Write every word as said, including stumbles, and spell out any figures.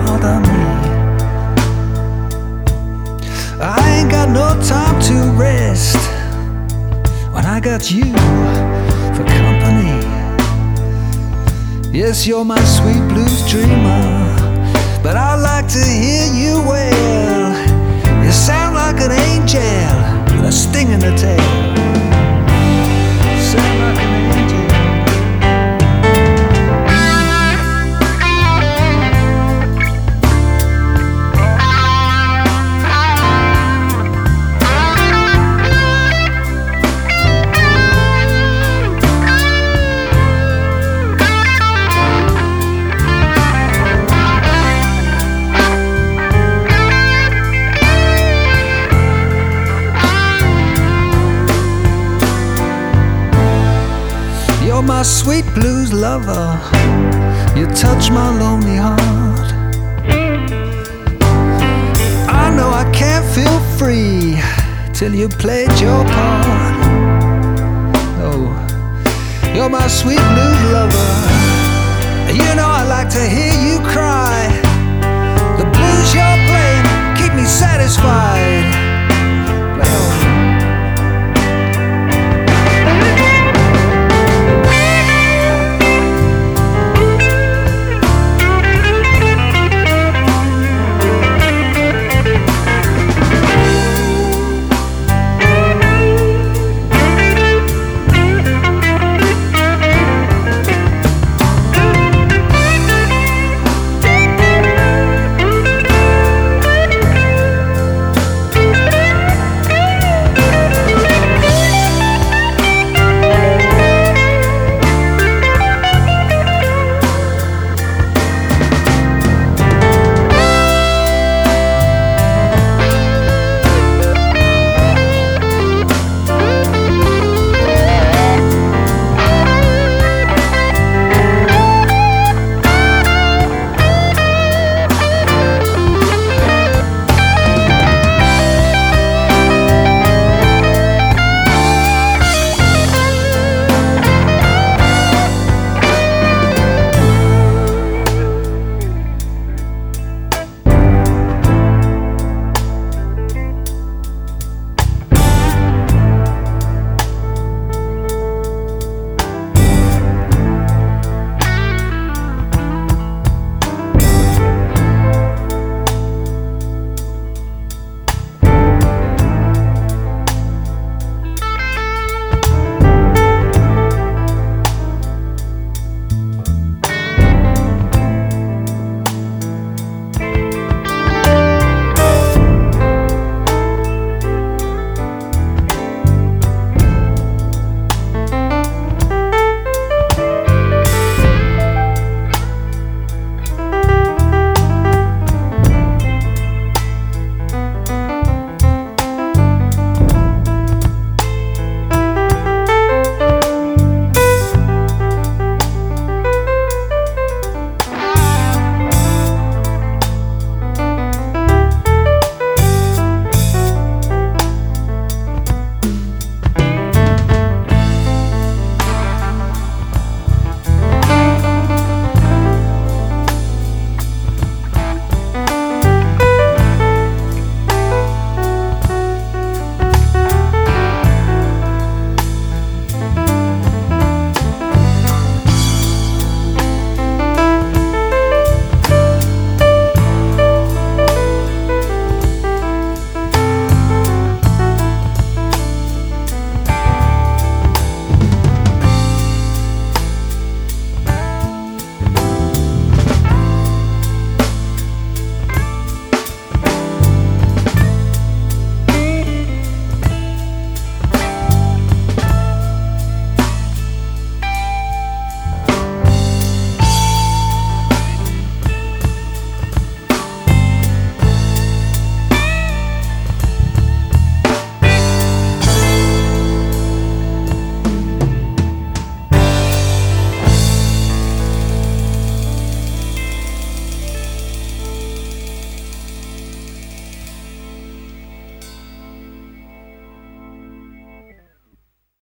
bother me. I ain't got no time to rest when I got you for company. Yes, you're my sweet blues dreamer, but I like to hear you wail. You sound like an angel with a sting in the tail. Sound like an angel. You're my sweet blues lover, you touch my lonely heart. I know I can't feel free till you played your part. Oh, you're my sweet blues lover, you know I like to hear you cry.